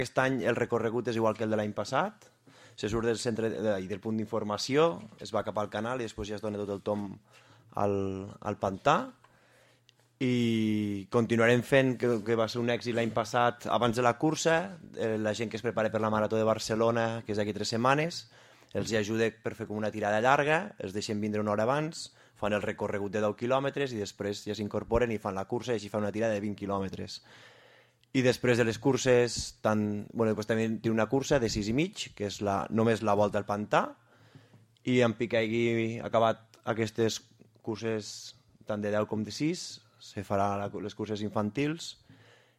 Aquest any el recorregut és igual que el de l'any passat. Se surt del centre del punt d'informació, es va cap al canal i després ja es dona tot el tomb al pantà. I continuarem fent, que va ser un èxit l'any passat, abans de la cursa, la gent que es prepara per la Marató de Barcelona, que és d'aquí 3 setmanes, els ajuda per fer com una tirada llarga, els deixen vindre una hora abans, fan el recorregut de 10 quilòmetres i després ja s'incorporen i fan la cursa i així fan una tirada de 20 quilòmetres. I després de les curses, després també té una cursa de 6,5, que és només la volta al pantà, i en pic que hagi acabat aquestes curses tant de 10 com de 6, se farà les curses infantils